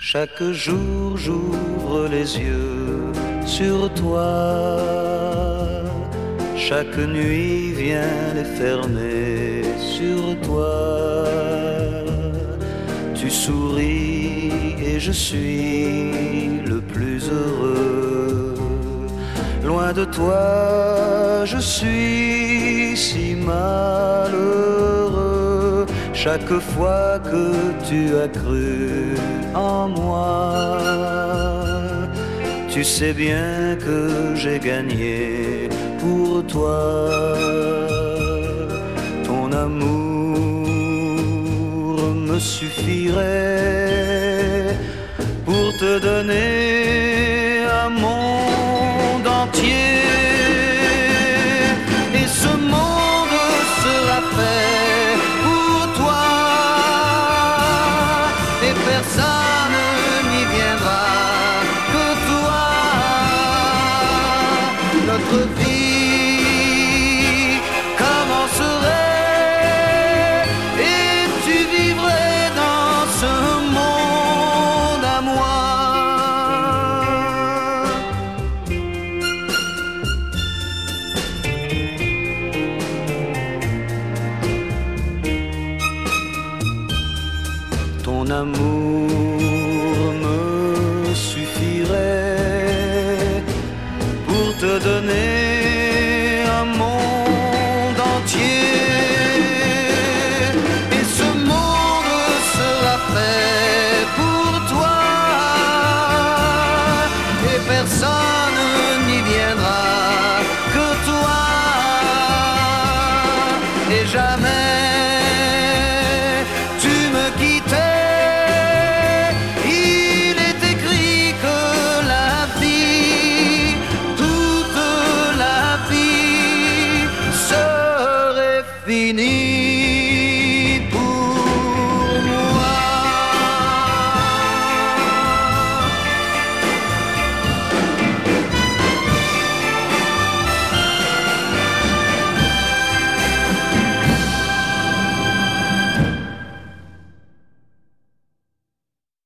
Chaque jour j'ouvre les yeux sur toi. Chaque nuit vient les fermer sur toi. Tu souris et je suis le plus heureux. Loin de toi, je suis si malheureux. Chaque fois que tu as cru en moi, tu sais bien que j'ai gagné pour toi. Ton amour me suffirait pour te donner un monde entier. Et ce monde sera fait pour toi. Et personne n'y viendra que toi. Notre vie commencerait et tu vivrais dans ce monde à moi. Ton amour me suffirait pour te donner un monde entier. Et ce monde sera fait pour toi. Et personne n'y viendra que toi. Et jamais